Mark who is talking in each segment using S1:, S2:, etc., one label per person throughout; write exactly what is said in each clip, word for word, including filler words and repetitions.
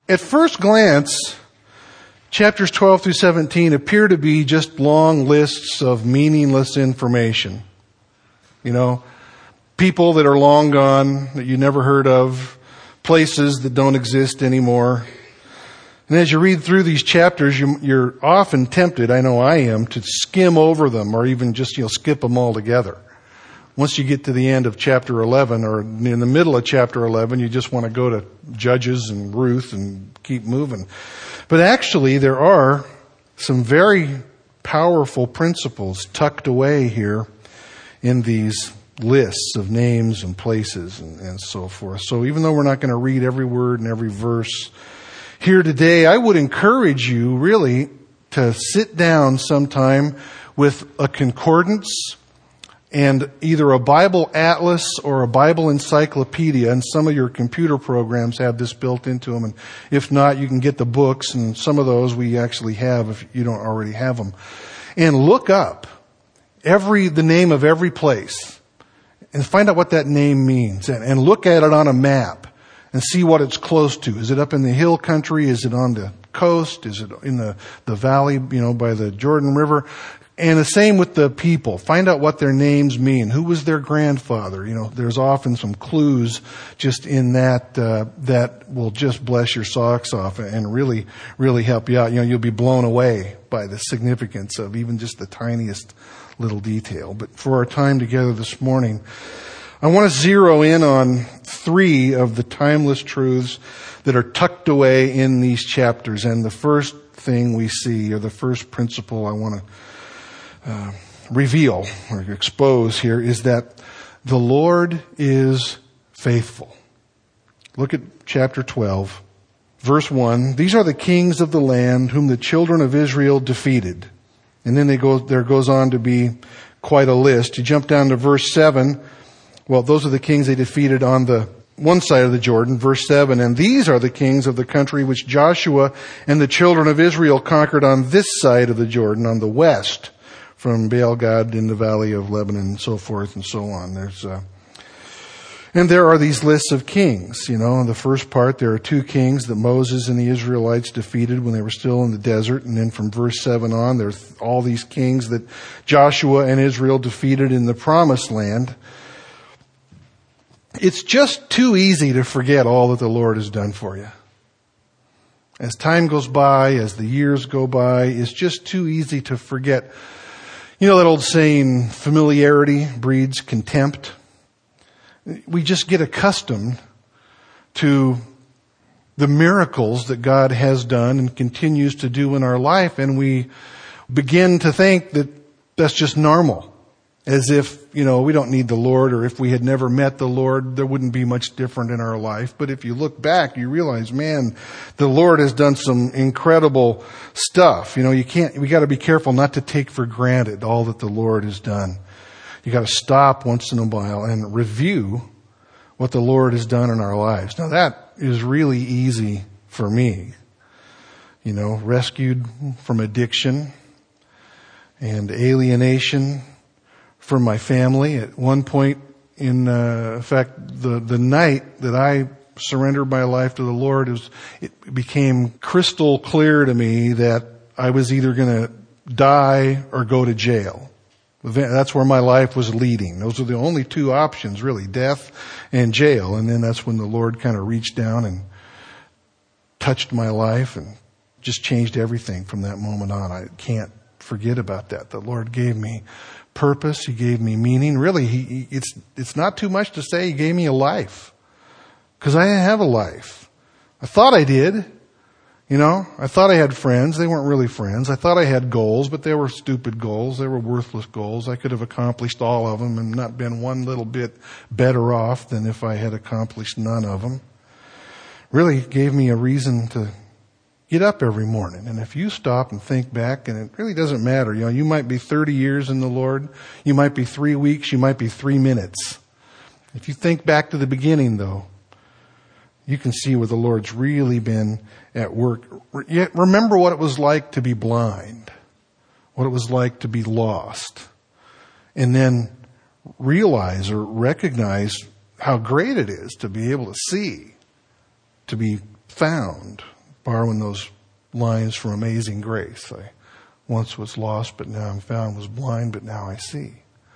S1: at first glance, chapters twelve through seventeen appear to be just long lists of meaningless information. You know, people that are long gone, that you never heard of, places that don't exist anymore. And as you read through these chapters, you, you're often tempted, I know I am, to skim over them or even just, you know, skip them altogether. Once you get to the end of chapter eleven or in the middle of chapter eleven, you just want to go to Judges and Ruth and keep moving. But actually, there are some very powerful principles tucked away here in these lists of names and places and, and so forth. So even though we're not going to read every word and every verse here today, I would encourage you really to sit down sometime with a concordance and either a Bible atlas or a Bible encyclopedia, and some of your computer programs have this built into them. And if not, you can get the books, and some of those we actually have if you don't already have them. And look up every the name of every place and find out what that name means, and, and look at it on a map and see what it's close to. Is it up in the hill country? Is it on the coast? Is it in the, the valley, you know, by the Jordan River? And the same with the people. Find out what their names mean. Who was their grandfather? You know, there's often some clues just in that, uh, that will just bless your socks off and really, really help you out. You know, you'll be blown away by the significance of even just the tiniest little detail. But for our time together this morning, I want to zero in on three of the timeless truths that are tucked away in these chapters. And the first thing we see, or the first principle I want to uh, reveal or expose here, is that the Lord is faithful. Look at chapter twelve, verse one. These are the kings of the land whom the children of Israel defeated. And then they go, there goes on to be quite a list. You jump down to verse seven. Well, those are the kings they defeated on the one side of the Jordan, verse seven. And these are the kings of the country which Joshua and the children of Israel conquered on this side of the Jordan, on the west, from Baal-gad in the valley of Lebanon and so forth and so on. There's, uh, and there are these lists of kings. You know, in the first part, there are two kings that Moses and the Israelites defeated when they were still in the desert. And then from verse seven on, there's all these kings that Joshua and Israel defeated in the promised land. It's just too easy to forget all that the Lord has done for you. As time goes by, as the years go by, it's just too easy to forget. You know that old saying, familiarity breeds contempt? We just get accustomed to the miracles that God has done and continues to do in our life, and we begin to think that that's just normal. As if, you know, we don't need the Lord, or if we had never met the Lord, there wouldn't be much different in our life. But if you look back, you realize, man, the Lord has done some incredible stuff. You know, you can't, we got to be careful not to take for granted all that the Lord has done. You got to stop once in a while and review what the Lord has done in our lives. Now that is really easy for me. You know, rescued from addiction and alienation from my family. At one point, in uh, fact, the, the night that I surrendered my life to the Lord, it, was, it became crystal clear to me that I was either going to die or go to jail. That's where my life was leading. Those were the only two options, really, death and jail. And then that's when the Lord kind of reached down and touched my life and just changed everything from that moment on. I can't forget about that. The Lord gave me purpose. He gave me meaning. Really, he, he, it's it's not too much to say He gave me a life. Because I didn't have a life. I thought I did. You know, I thought I had friends. They weren't really friends. I thought I had goals, but they were stupid goals. They were worthless goals. I could have accomplished all of them and not been one little bit better off than if I had accomplished none of them. Really gave me a reason to get up every morning. And if you stop and think back, and it really doesn't matter, you know, you might be thirty years in the Lord. You might be three weeks. You might be three minutes. If you think back to the beginning, though, you can see where the Lord's really been at work. Yet remember what it was like to be blind, what it was like to be lost, and then realize or recognize how great it is to be able to see, to be found, borrowing those lines from Amazing Grace. I once was lost, but now I'm found, was blind, but now I see.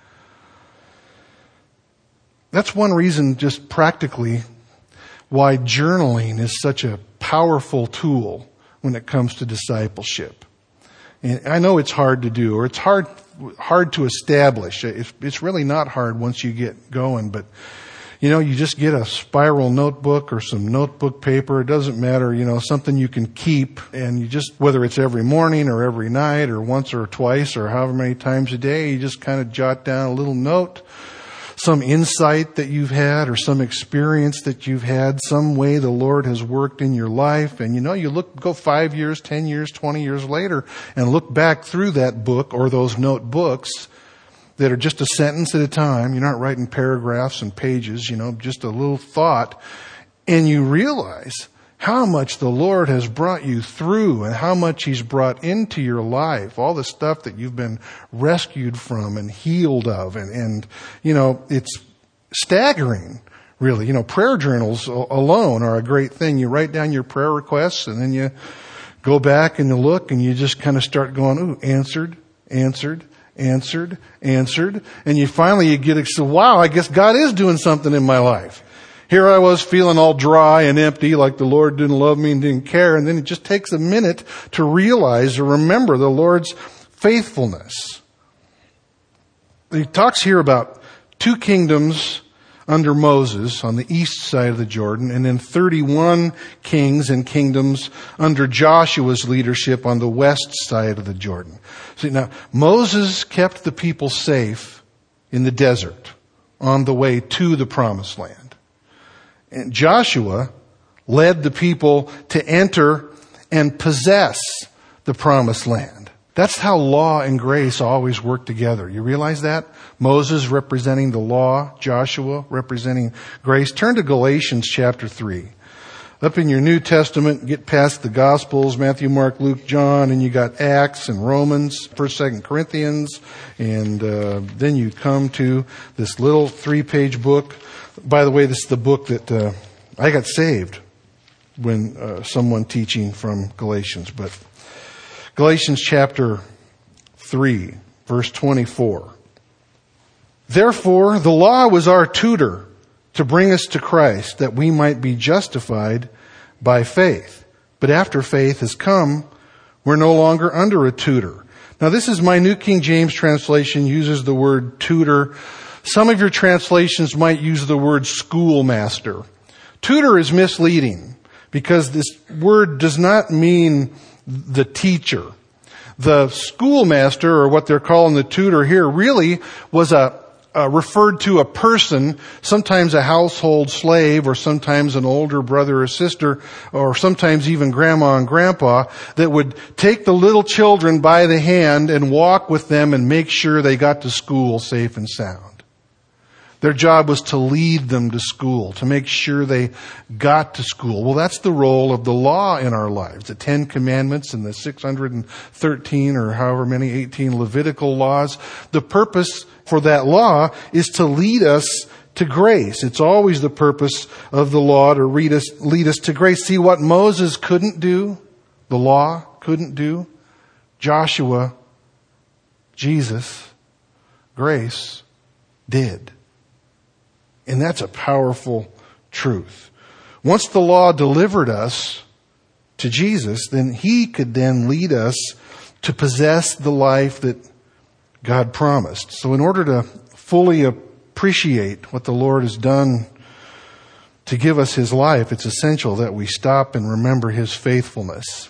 S1: That's one reason, just practically, why journaling is such a powerful tool when it comes to discipleship. And I know it's hard to do, or it's hard hard to establish. It's, it's really not hard once you get going, but you know, you just get a spiral notebook or some notebook paper. It doesn't matter, you know, something you can keep, and you just, whether it's every morning or every night or once or twice or however many times a day, you just kind of jot down a little note, some insight that you've had or some experience that you've had, some way the Lord has worked in your life. And you know, you look, go five years, ten years, twenty years later and look back through that book or those notebooks that are just a sentence at a time. You're not writing paragraphs and pages, you know, just a little thought. And you realize how much the Lord has brought you through and how much He's brought into your life, all the stuff that you've been rescued from and healed of. And, and you know, it's staggering, really. You know, prayer journals alone are a great thing. You write down your prayer requests and then you go back and you look and you just kind of start going, ooh, answered, answered, answered, answered. And you finally, you get, so wow, I guess God is doing something in my life. Here I was feeling all dry and empty, like the Lord didn't love me and didn't care. And then it just takes a minute to realize or remember the Lord's faithfulness. He talks here about two kingdoms under Moses on the east side of the Jordan, and then thirty-one kings and kingdoms under Joshua's leadership on the west side of the Jordan. See, now, Moses kept the people safe in the desert on the way to the promised land. And Joshua led the people to enter and possess the promised land. That's how law and grace always work together. You realize that? Moses representing the law, Joshua representing grace. Turn to Galatians chapter three. Up in your New Testament, get past the Gospels, Matthew, Mark, Luke, John, and you got Acts and Romans, First, Second Corinthians, and uh, then you come to this little three-page book. By the way, this is the book that uh, I got saved when uh, someone teaching from Galatians. But Galatians chapter three, verse twenty-four. Therefore, the law was our tutor to bring us to Christ, that we might be justified by faith. But after faith has come, we're no longer under a tutor. Now, this is my New King James translation, uses the word tutor. Some of your translations might use the word schoolmaster. Tutor is misleading because this word does not mean the teacher. The schoolmaster, or what they're calling the tutor here, really was a Uh, referred to a person, sometimes a household slave, or sometimes an older brother or sister, or sometimes even grandma and grandpa, that would take the little children by the hand and walk with them and make sure they got to school safe and sound. Their job was to lead them to school, to make sure they got to school. Well, that's the role of the law in our lives. The Ten Commandments and the six hundred thirteen or however many, eighteen Levitical laws. The purpose for that law is to lead us to grace. It's always the purpose of the law to lead us, lead us to grace. See, what Moses couldn't do, the law couldn't do, Joshua, Jesus, grace did. And that's a powerful truth. Once the law delivered us to Jesus, then He could then lead us to possess the life that God promised. So in order to fully appreciate what the Lord has done to give us His life, it's essential that we stop and remember His faithfulness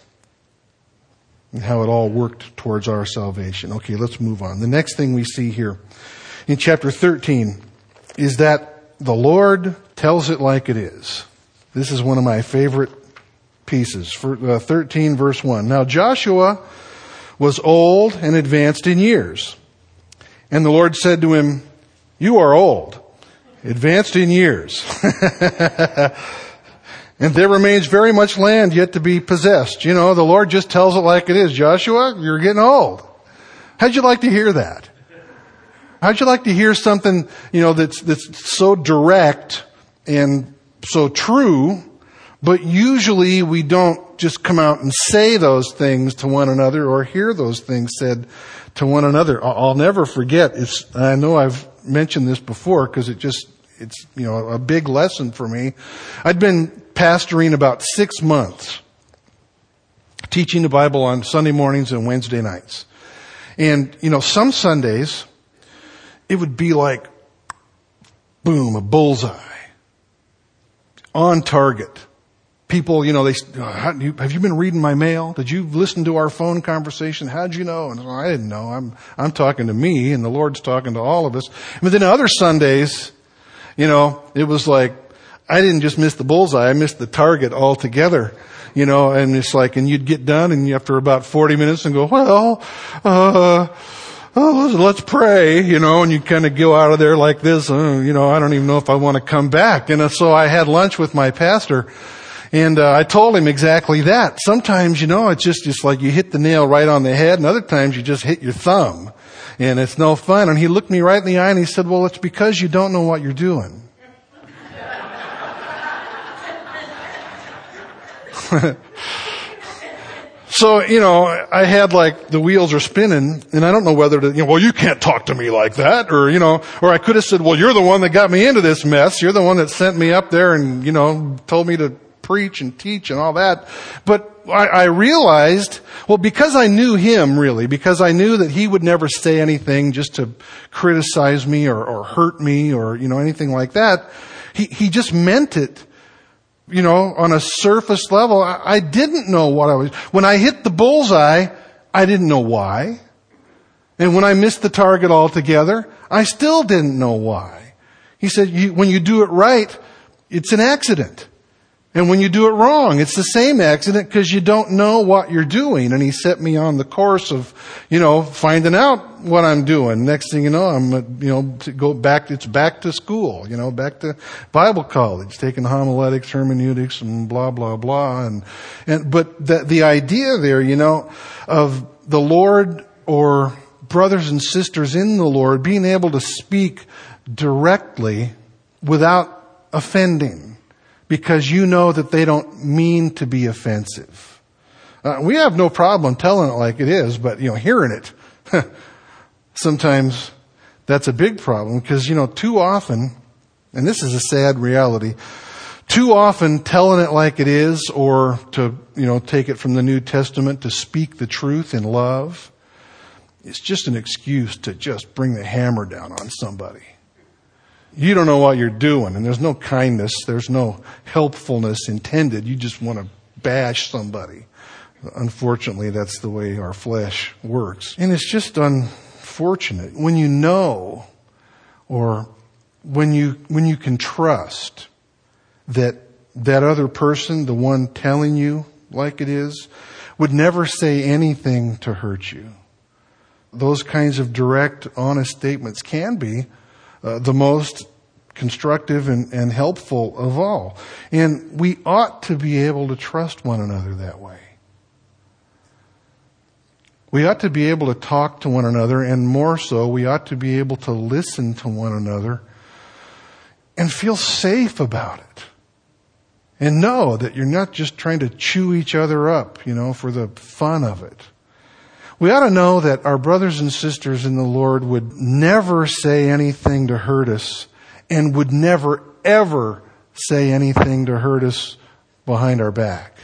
S1: and how it all worked towards our salvation. Okay, let's move on. The next thing we see here in chapter thirteen is that the Lord tells it like it is. This is one of my favorite pieces. For, uh, thirteen verse one. Now Joshua was old and advanced in years. And the Lord said to him, you are old, advanced in years. And there remains very much land yet to be possessed. You know, the Lord just tells it like it is. Joshua, you're getting old. How'd you like to hear that? How'd you like to hear something, you know, that's, that's so direct and so true, but usually we don't don't just come out and say those things to one another or hear those things said to one another. I'll never forget. It's, I know I've mentioned this before because it just, it's, you know, a big lesson for me. I'd been pastoring about six months, teaching the Bible on Sunday mornings and Wednesday nights. And, you know, some Sundays, it would be like, boom, a bullseye. On target. People, you know, they, have you been reading my mail? Did you listen to our phone conversation? How'd you know? And I didn't know. I'm, I'm talking to me and the Lord's talking to all of us. But then other Sundays, you know, it was like, I didn't just miss the bullseye, I missed the target altogether. You know, and it's like, and you'd get done and you, after about forty minutes and go, well, uh, oh, let's pray, you know, and you kind of go out of there like this, uh, you know, I don't even know if I want to come back. And so I had lunch with my pastor and uh, I told him exactly that. Sometimes, you know, it's just, it's like you hit the nail right on the head and other times you just hit your thumb and it's no fun. And he looked me right in the eye and he said, well, it's because you don't know what you're doing. So, you know, I had like the wheels are spinning and I don't know whether to, you know, well, you can't talk to me like that or, you know, or I could have said, well, you're the one that got me into this mess. You're the one that sent me up there and, you know, told me to preach and teach and all that. But I, I realized, well, because I knew him really, because I knew that he would never say anything just to criticize me or, or hurt me or, you know, anything like that. He, he just meant it. You know, on a surface level, I, I didn't know what I was. When I hit the bullseye, I didn't know why. And when I missed the target altogether, I still didn't know why. He said, you, when you do it right, it's an accident. And when you do it wrong, it's the same accident because you don't know what you're doing. And he set me on the course of, you know, finding out what I'm doing. Next thing you know, I'm, you know, to go back, it's back to school, you know, back to Bible college, taking homiletics, hermeneutics, and blah, blah, blah. And, and, but the, the idea there, you know, of the Lord or brothers and sisters in the Lord being able to speak directly without offending. Because you know that they don't mean to be offensive. Uh, we have no problem telling it like it is, but, you know, hearing it, sometimes that's a big problem because, you know, too often, and this is a sad reality, too often telling it like it is or to, you know, take it from the New Testament to speak the truth in love, it's just an excuse to just bring the hammer down on somebody. You don't know what you're doing, and there's no kindness, there's no helpfulness intended. You just want to bash somebody. Unfortunately, that's the way our flesh works. And it's just unfortunate. When you know, or when you, when you can trust that that other person, the one telling you like it is, would never say anything to hurt you. Those kinds of direct, honest statements can be Uh, the most constructive and, and helpful of all. And we ought to be able to trust one another that way. We ought to be able to talk to one another, and more so, we ought to be able to listen to one another and feel safe about it. And know that you're not just trying to chew each other up, you know, for the fun of it. We ought to know that our brothers and sisters in the Lord would never say anything to hurt us and would never, ever say anything to hurt us behind our back.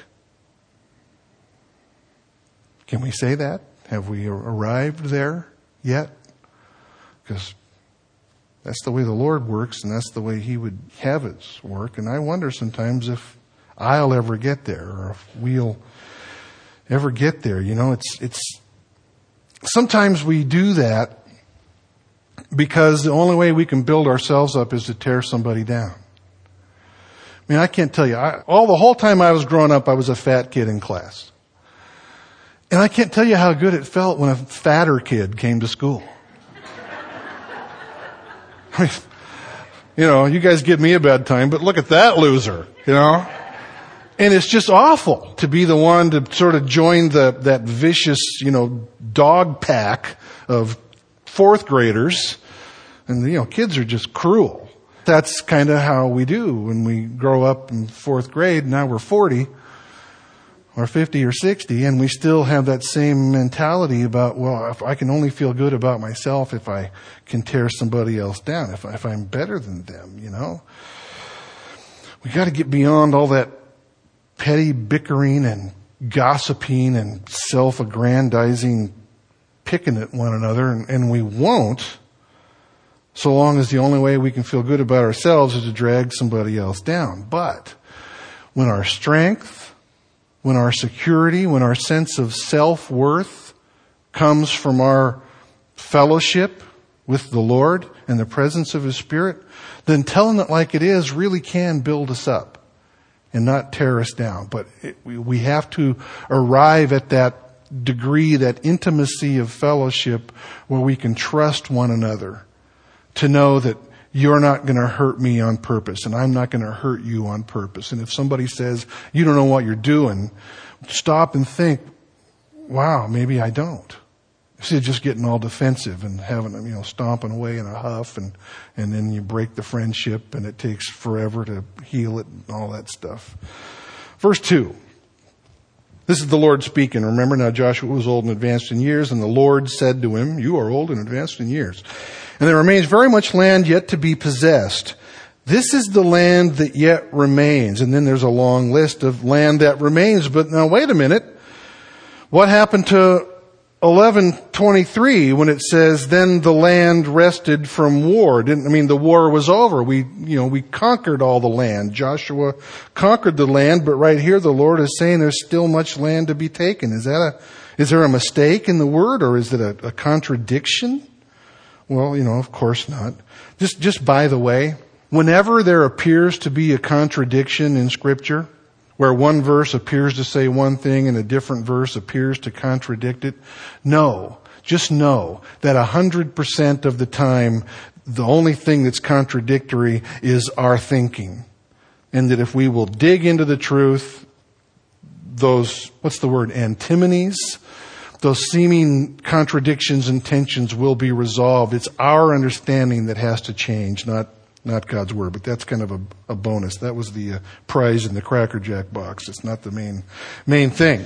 S1: Can we say that? Have we arrived there yet? Because that's the way the Lord works and that's the way He would have it work. And I wonder sometimes if I'll ever get there or if we'll ever get there. You know, it's, it's, sometimes we do that because the only way we can build ourselves up is to tear somebody down. I mean, I can't tell you, I, all the whole time I was growing up, I was a fat kid in class. And I can't tell you how good it felt when a fatter kid came to school. I mean, you know, you guys give me a bad time, but look at that loser, you know? And it's just awful to be the one to sort of join the, that vicious, you know, dog pack of fourth graders. And, you know, kids are just cruel. That's kind of how we do when we grow up in fourth grade. Now we're forty. or fifty or sixty, and we still have that same mentality about, well, if I can only feel good about myself if I can tear somebody else down, if, I, if I'm better than them, you know. We got to get beyond all that petty bickering and gossiping and self-aggrandizing, picking at one another, and, and we won't, so long as the only way we can feel good about ourselves is to drag somebody else down. But when our strength, when our security, when our sense of self-worth comes from our fellowship with the Lord and the presence of His Spirit, then telling it like it is really can build us up and not tear us down. But it, we, we have to arrive at that degree, that intimacy of fellowship where we can trust one another to know that you're not going to hurt me on purpose and I'm not going to hurt you on purpose. And if somebody says, you don't know what you're doing, stop and think, wow, maybe I don't. Instead of just getting all defensive and having, you know, stomping away in a huff, and, and then you break the friendship and it takes forever to heal it and all that stuff. Verse two. This is the Lord speaking. Remember, now Joshua was old and advanced in years, and the Lord said to him, you are old and advanced in years, and there remains very much land yet to be possessed. This is the land that yet remains. And then there's a long list of land that remains. But now wait a minute. What happened to eleven twenty-three when it says, then the land rested from war? Didn't, I mean, the war was over. We, you know, we conquered all the land. Joshua conquered the land, but right here the Lord is saying there's still much land to be taken. Is that a, is there a mistake in the word, or is it a, a contradiction? Well, you know, of course not. Just, just by the way, whenever there appears to be a contradiction in Scripture, where one verse appears to say one thing and a different verse appears to contradict it, no, just know that a hundred percent of the time, the only thing that's contradictory is our thinking. And that if we will dig into the truth, those, what's the word, antinomies, those seeming contradictions and tensions will be resolved. It's our understanding that has to change, not not God's Word. But that's kind of a, a bonus. That was the uh, prize in the Cracker Jack box. It's not the main main thing.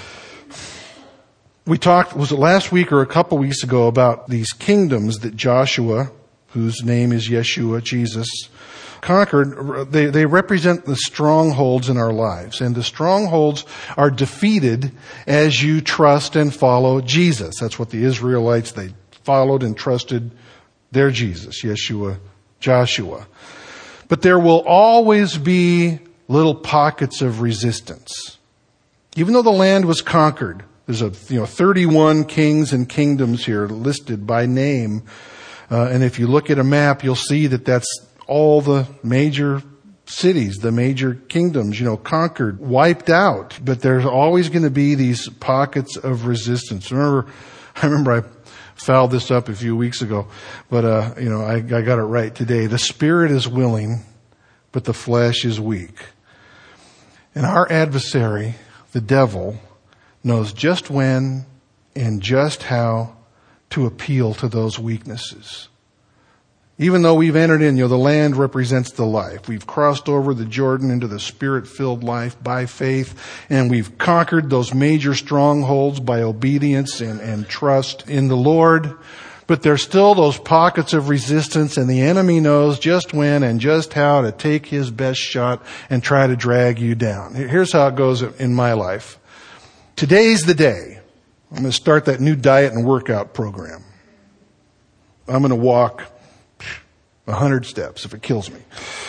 S1: We talked, was it last week or a couple weeks ago, about these kingdoms that Joshua, whose name is Yeshua, Jesus, conquered. They, they represent the strongholds in our lives. And the strongholds are defeated as you trust and follow Jesus. That's what the Israelites, they followed and trusted their Jesus, Yeshua, Joshua. But there will always be little pockets of resistance. Even though the land was conquered, there's a, you know, thirty-one kings and kingdoms here listed by name. Uh, and if you look at a map, you'll see that that's all the major cities, the major kingdoms, you know, conquered, wiped out. But there's always going to be these pockets of resistance. Remember, I remember I fouled this up a few weeks ago, but, uh, you know, I, I got it right today. The spirit is willing, but the flesh is weak. And our adversary, the devil, knows just when and just how to appeal to those weaknesses. Even though we've entered in, you know, the land represents the life. We've crossed over the Jordan into the Spirit-filled life by faith, and we've conquered those major strongholds by obedience and, and trust in the Lord. But there's still those pockets of resistance, and the enemy knows just when and just how to take his best shot and try to drag you down. Here's how it goes in my life. Today's the day. I'm going to start that new diet and workout program. I'm going to walk a hundred steps if it kills me.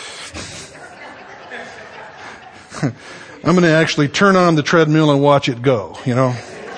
S1: I'm going to actually turn on the treadmill and watch it go, you know.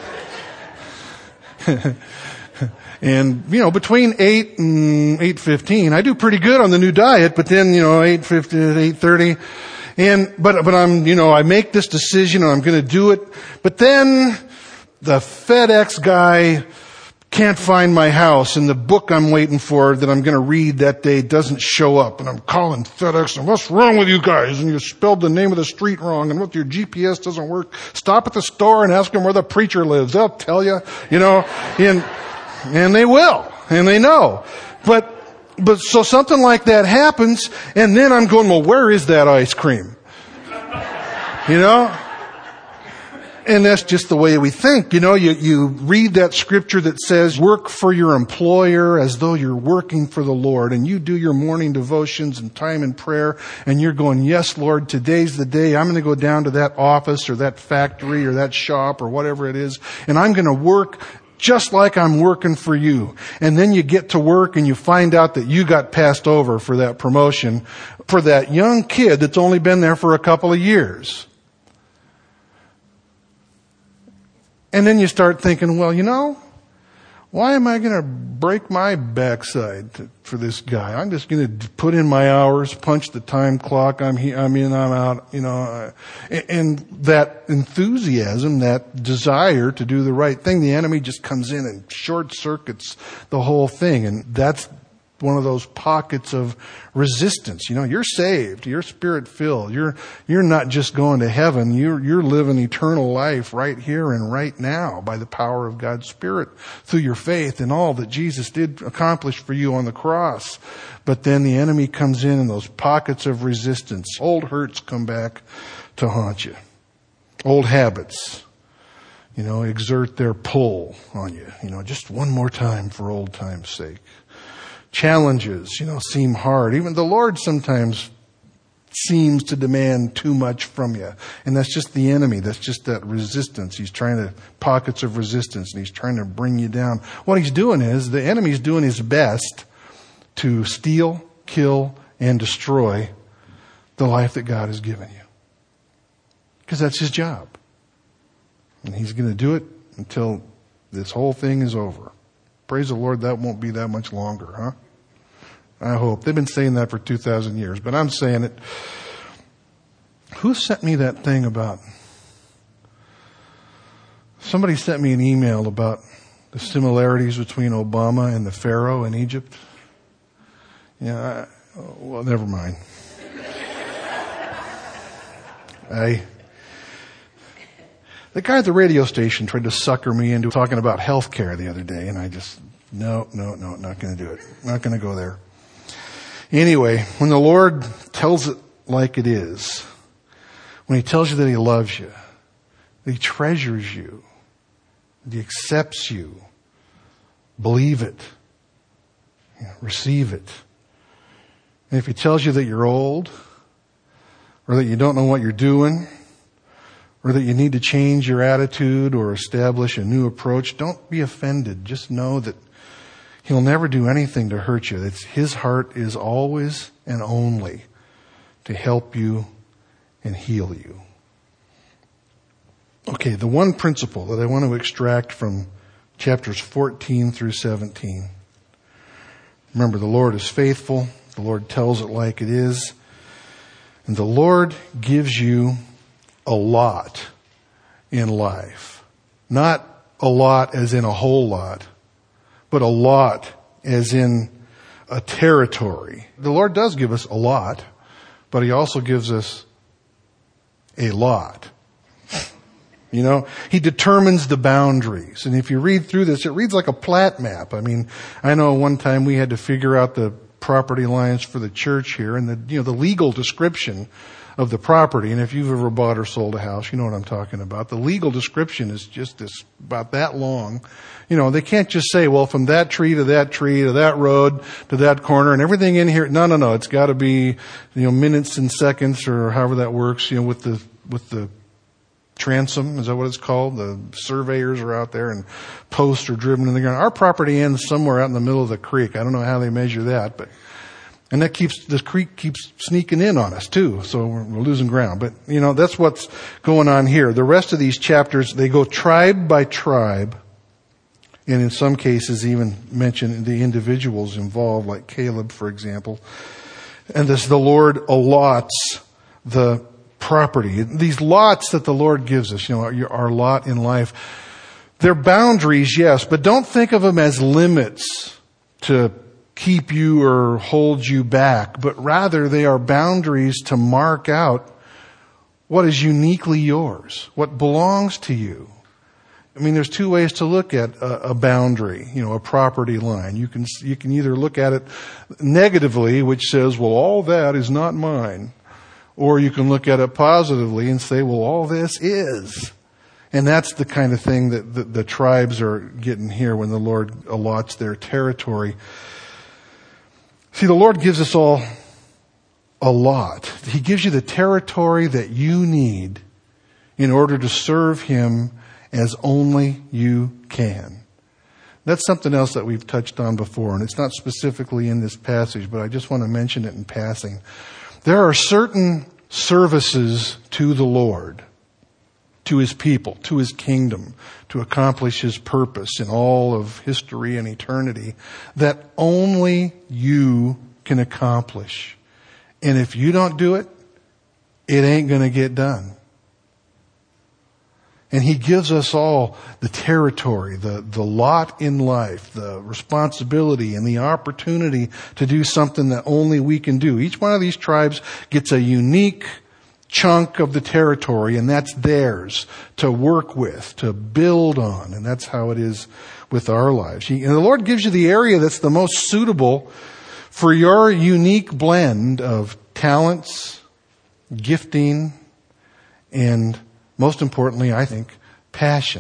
S1: And, you know, between eight and eight fifteen, I do pretty good on the new diet, but then, you know, eight fifty, eight thirty, and, but, but I'm, you know, I make this decision and I'm going to do it, but then the FedEx guy can't find my house, and the book I'm waiting for that I'm going to read that day doesn't show up, and I'm calling FedEx, and what's wrong with you guys? And you spelled the name of the street wrong, and what, your G P S doesn't work. Stop at the store and ask them where the preacher lives. They'll tell you, you know, and, and they will, and they know. But, but so something like that happens, and then I'm going, well, where is that ice cream? You know? And that's just the way we think. You know, you, you read that scripture that says, work for your employer as though you're working for the Lord. And you do your morning devotions and time in prayer. And you're going, yes, Lord, today's the day. I'm going to go down to that office or that factory or that shop or whatever it is. And I'm going to work just like I'm working for you. And then you get to work and you find out that you got passed over for that promotion for that young kid that's only been there for a couple of years. And then you start thinking, well, you know, why am I going to break my backside to, for this guy? I'm just going to put in my hours, punch the time clock. I'm he, I'm in, I'm out, you know. And, and that enthusiasm, that desire to do the right thing, the enemy just comes in and short circuits the whole thing. And that's one of those pockets of resistance. You know, you're saved, you're spirit filled. You're, you're not just going to heaven. You're, you're living eternal life right here and right now by the power of God's Spirit through your faith in all that Jesus did accomplish for you on the cross. But then the enemy comes in and those pockets of resistance, old hurts come back to haunt you. Old habits, you know, exert their pull on you. You know, just one more time for old time's sake. Challenges, you know, seem hard. Even the Lord sometimes seems to demand too much from you. And that's just the enemy. That's just that resistance. He's trying to, pockets of resistance, and he's trying to bring you down. What he's doing is, the enemy's doing his best to steal, kill, and destroy the life that God has given you. Because that's his job. And he's going to do it until this whole thing is over. Praise the Lord, that won't be that much longer, huh? I hope. They've been saying that for two thousand years, but I'm saying it. Who sent me that thing about? Somebody sent me an email about the similarities between Obama and the Pharaoh in Egypt. Yeah, I, well, never mind. I, the guy at the radio station tried to sucker me into talking about health care the other day, and I just, no, no, no, not going to do it. Not going to go there. Anyway, when the Lord tells it like it is, when he tells you that he loves you, that he treasures you, that he accepts you, believe it, you know, receive it. And if he tells you that you're old, or that you don't know what you're doing, or that you need to change your attitude or establish a new approach, don't be offended. Just know that he'll never do anything to hurt you. It's, his heart is always and only to help you and heal you. Okay, the one principle that I want to extract from chapters fourteen through seventeen. Remember, the Lord is faithful. The Lord tells it like it is. And the Lord gives you a lot in life. Not a lot as in a whole lot, but a lot as in a territory. The Lord does give us a lot, but he also gives us a lot. You know, he determines the boundaries. And if you read through this, it reads like a plat map. I mean, I know one time we had to figure out the property lines for the church here and the, you know, the legal description of the property. And if you've ever bought or sold a house, you know what I'm talking about. The legal description is just this, about that long. You know, they can't just say, well, from that tree to that tree to that road to that corner and everything in here. No, no, no. It's got to be, you know, minutes and seconds or however that works, you know, with the, with the transom. Is that what it's called? The surveyors are out there and posts are driven in the ground. Our property ends somewhere out in the middle of the creek. I don't know how they measure that, but, and that keeps, this creek keeps sneaking in on us too. So we're, we're losing ground. But, you know, that's what's going on here. The rest of these chapters, they go tribe by tribe. And in some cases even mention the individuals involved, like Caleb, for example. And this, the Lord allots the property. These lots that the Lord gives us, you know, our, our lot in life, they're boundaries, yes, but don't think of them as limits to keep you or hold you back, but rather they are boundaries to mark out what is uniquely yours, what belongs to you. I mean, there's two ways to look at a, a boundary, you know, a property line. You can, you can either look at it negatively, which says, well, all that is not mine. Or you can look at it positively and say, well, all this is. And that's the kind of thing that the, the tribes are getting here when the Lord allots their territory. See, the Lord gives us all a lot. He gives you the territory that you need in order to serve Him as only you can. That's something else that we've touched on before, and it's not specifically in this passage, but I just want to mention it in passing. There are certain services to the Lord, to His people, to His kingdom, to accomplish His purpose in all of history and eternity, that only you can accomplish. And if you don't do it, it ain't going to get done. And He gives us all the territory, the, the lot in life, the responsibility and the opportunity to do something that only we can do. Each one of these tribes gets a unique chunk of the territory, and that's theirs to work with, to build on. And that's how it is with our lives. And the Lord gives you the area that's the most suitable for your unique blend of talents, gifting, and most importantly, I think, passion.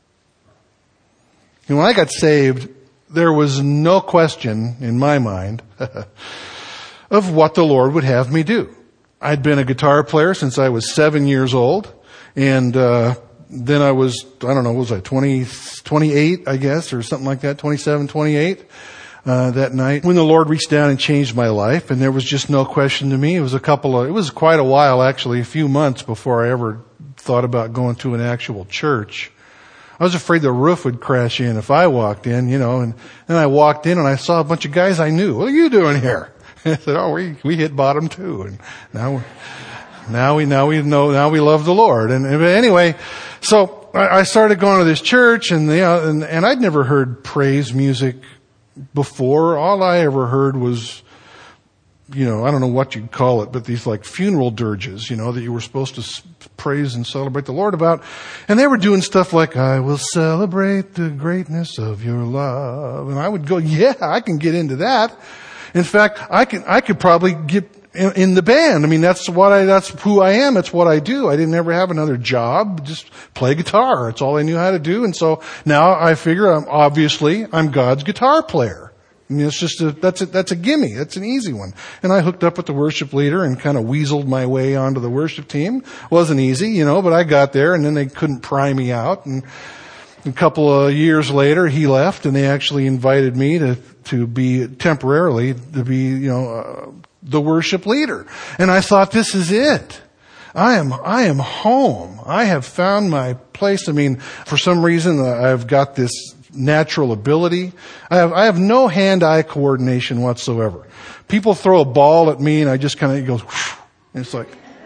S1: And when I got saved, there was no question in my mind of what the Lord would have me do. I'd been a guitar player since I was seven years old. And uh then I was, I don't know, what was I, twenty, twenty-eight, I guess, or something like that, twenty-seven, twenty-eight, uh that night, when the Lord reached down and changed my life. And there was just no question to me. It was a couple of, it was quite a while, actually, a few months before I ever thought about going to an actual church. I was afraid the roof would crash in if I walked in, you know, and then I walked in and I saw a bunch of guys I knew. What are you doing here? I said, oh, we, we hit bottom too. And now, now we, now we know, now we love the Lord. And, and anyway, so I, I started going to this church, and, you know, and, and I'd never heard praise music before. All I ever heard was, you know, I don't know what you'd call it, but these like funeral dirges, you know, that you were supposed to praise and celebrate the Lord about. And they were doing stuff like, I will celebrate the greatness of your love. And I would go, yeah, I can get into that. In fact, I can, I could probably get in, in the band. I mean, that's what I, that's who I am. It's what I do. I didn't ever have another job. Just play guitar. It's all I knew how to do. And so now I figure I'm obviously, I'm God's guitar player. I mean, it's just a, that's a, that's a gimme. That's an easy one. And I hooked up with the worship leader and kind of weaseled my way onto the worship team. Wasn't easy, you know, but I got there, and then they couldn't pry me out. And a couple of years later, he left, and they actually invited me to, to be temporarily, to be, you know, uh, the worship leader. And I thought, this is it. I am, I am home. I have found my place. I mean, for some reason, I've got this natural ability. I have, I have no hand-eye coordination whatsoever. People throw a ball at me and I just kind of, it goes, whoosh, and it's like,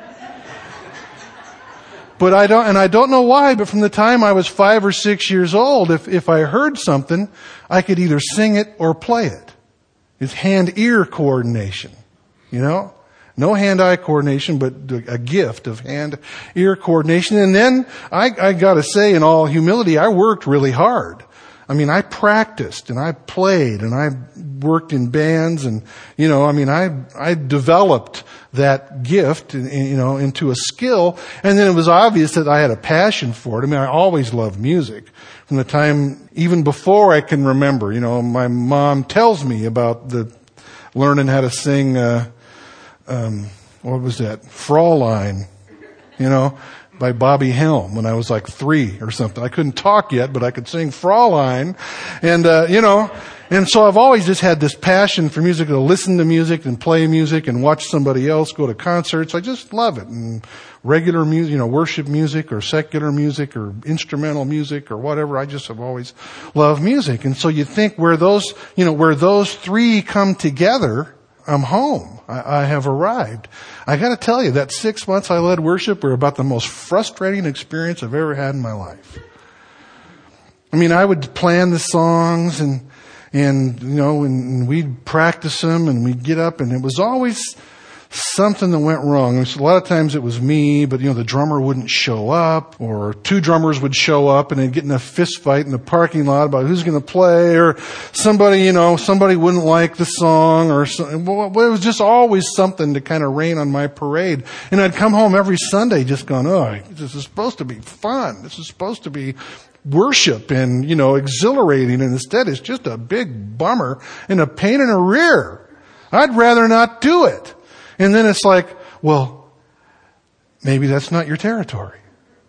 S1: but I don't, and I don't know why, but from the time I was five or six years old, if, if I heard something, I could either sing it or play it. It's hand-ear coordination, you know? No hand-eye coordination, but a gift of hand-ear coordination. And then I, I gotta say, in all humility, I worked really hard. I mean, I practiced and I played and I worked in bands, and, you know, I mean, I, I developed that gift, you know, into a skill. And then it was obvious that I had a passion for it. I mean, I always loved music from the time, even before I can remember. You know, my mom tells me about the learning how to sing, uh, um, what was that? Fraulein, you know, by Bobby Helm when I was like three or something. I couldn't talk yet, but I could sing Fraulein. And, uh, you know, and so I've always just had this passion for music, to listen to music and play music and watch somebody else go to concerts. I just love it. And regular music, you know, worship music or secular music or instrumental music or whatever. I just have always loved music. And so you think where those, you know, where those three come together, I'm home. I, I have arrived. I got to tell you, that six months I led worship were about the most frustrating experience I've ever had in my life. I mean, I would plan the songs and, and, you know, and we'd practice them and we'd get up, and it was always something that went wrong. So a lot of times it was me, but you know, the drummer wouldn't show up, or two drummers would show up and they'd get in a fist fight in the parking lot about who's going to play, or somebody, you know, somebody wouldn't like the song, or something. Well, it was just always something to kind of rain on my parade. And I'd come home every Sunday just going, oh, this is supposed to be fun. This is supposed to be worship and, you know, exhilarating. And instead it's just a big bummer and a pain in the rear. I'd rather not do it. And then it's like, well, maybe that's not your territory.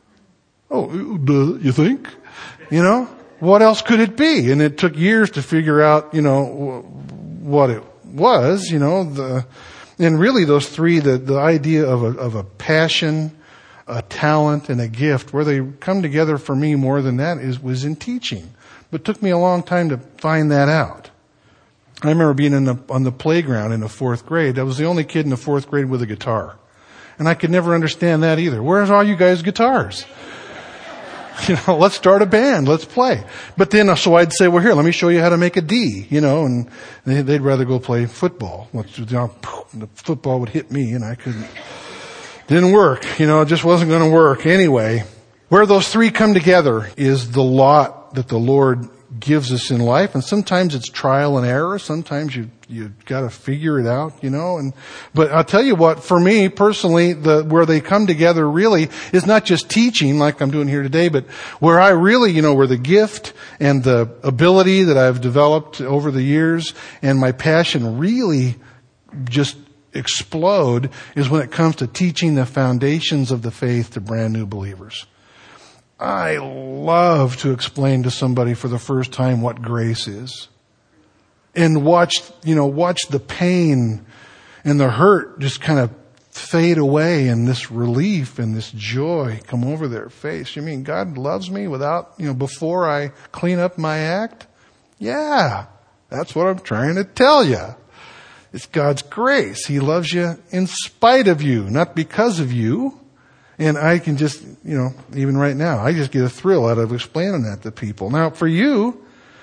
S1: Oh, you think? You know, what else could it be? And it took years to figure out, you know, what it was, you know, the, and really those three, the, the idea of a, of a passion, a talent, and a gift, where they come together for me more than that is, was in teaching. But it took me a long time to find that out. I remember being in the, on the playground in the fourth grade. I was the only kid in the fourth grade with a guitar. And I could never understand that either. Where's all you guys' guitars? You know, let's start a band. Let's play. But then, so I'd say, well, here, let me show you how to make a D, you know, and they, they'd rather go play football. Which, you know, the football would hit me and I couldn't, didn't work. You know, it just wasn't going to work. Anyway, where those three come together is the lot that the Lord gives us in life. And sometimes it's trial and error. Sometimes you, you gotta figure it out, you know, and, but I'll tell you what, for me personally, the, where they come together really is not just teaching like I'm doing here today, but where I really, you know, where the gift and the ability that I've developed over the years and my passion really just explode is when it comes to teaching the foundations of the faith to brand new believers. I love to explain to somebody for the first time what grace is. And watch, you know, watch the pain and the hurt just kind of fade away and this relief and this joy come over their face. You mean God loves me without, you know, before I clean up my act? Yeah, that's what I'm trying to tell you. It's God's grace. He loves you in spite of you, not because of you. And I can just, you know, even right now, I just get a thrill out of explaining that to people. Now, for you,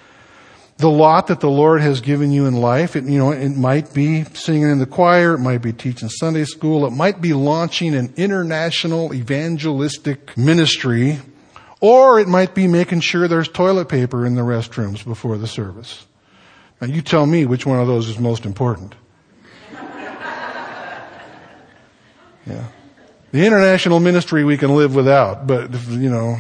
S1: the lot that the Lord has given you in life, it, you know, it might be singing in the choir, it might be teaching Sunday school, it might be launching an international evangelistic ministry, or it might be making sure there's toilet paper in the restrooms before the service. Now, you tell me which one of those is most important. Yeah. The international ministry we can live without, but, you know,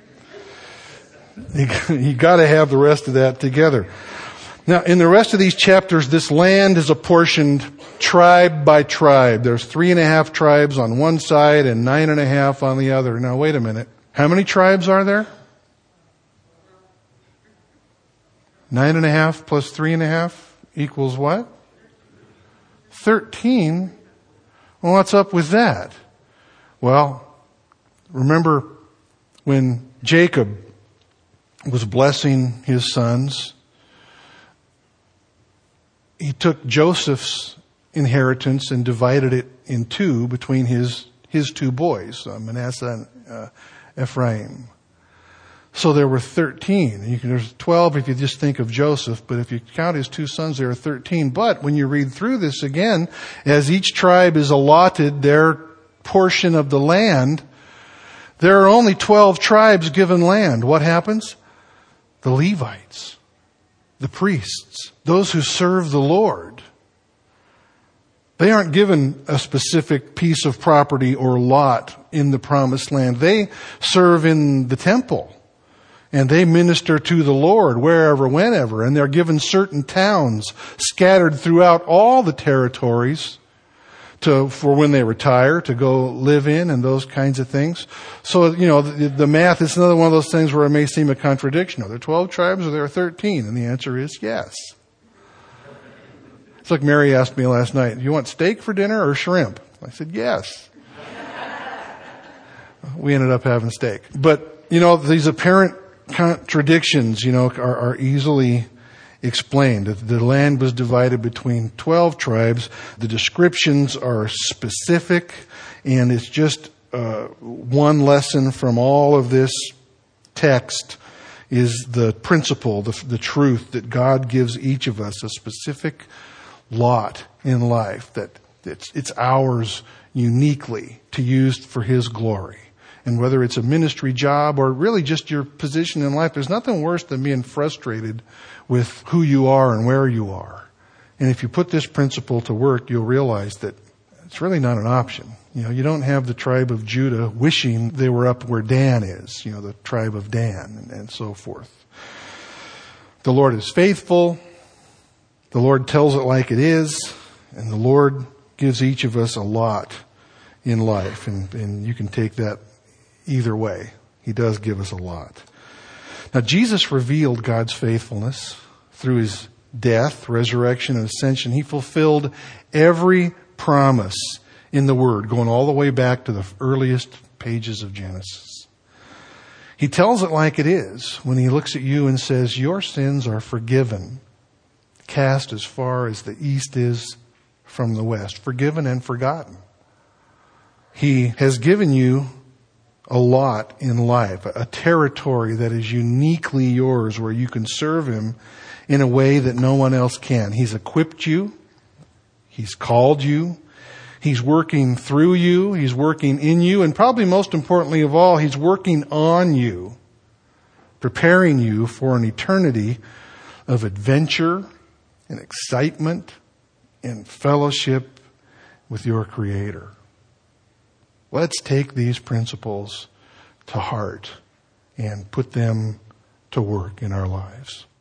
S1: you, you gotta have the rest of that together. Now, in the rest of these chapters, this land is apportioned tribe by tribe. There's three and a half tribes on one side and nine and a half on the other. Now, wait a minute. How many tribes are there? Nine and a half plus three and a half equals what? Thirteen. Well, what's up with that? Well, remember when Jacob was blessing his sons, he took Joseph's inheritance and divided it in two between his, his two boys, uh, Manasseh and uh, Ephraim. So there were thirteen. You can, there's twelve if you just think of Joseph, but if you count his two sons, there are thirteen. But when you read through this again, as each tribe is allotted their portion of the land, there are only twelve tribes given land. What happens? The Levites, the priests, those who serve the Lord, they aren't given a specific piece of property or lot in the promised land. They serve in the temple and they minister to the Lord wherever, whenever, and they're given certain towns scattered throughout all the territories to, for when they retire, to go live in and those kinds of things. So, you know, the, the math is another one of those things where it may seem a contradiction. Are there twelve tribes or there are thirteen? And the answer is yes. It's like Mary asked me last night, do you want steak for dinner or shrimp? I said, yes. We ended up having steak. But, you know, these apparent contradictions, you know, are, are easily explained. The land was divided between twelve tribes. The descriptions are specific, and it's just uh, one lesson from all of this text is the principle, the, the truth that God gives each of us a specific lot in life that It's, it's ours uniquely to use for His glory. And whether it's a ministry job or really just your position in life, there's nothing worse than being frustrated with who you are and where you are. And if you put this principle to work, you'll realize that it's really not an option. You know, you don't have the tribe of Judah wishing they were up where Dan is, you know, the tribe of Dan and, and so forth. The Lord is faithful. The Lord tells it like it is. And the Lord gives each of us a lot in life. And, and you can take that either way. He does give us a lot. Now, Jesus revealed God's faithfulness through His death, resurrection, and ascension. He fulfilled every promise in the Word, going all the way back to the earliest pages of Genesis. He tells it like it is when He looks at you and says, your sins are forgiven, cast as far as the east is from the west, forgiven and forgotten. He has given you a lot in life, a territory that is uniquely yours where you can serve Him in a way that no one else can. He's equipped you. He's called you. He's working through you. He's working in you. And probably most importantly of all, He's working on you, preparing you for an eternity of adventure and excitement and fellowship with your Creator. Let's take these principles to heart and put them to work in our lives.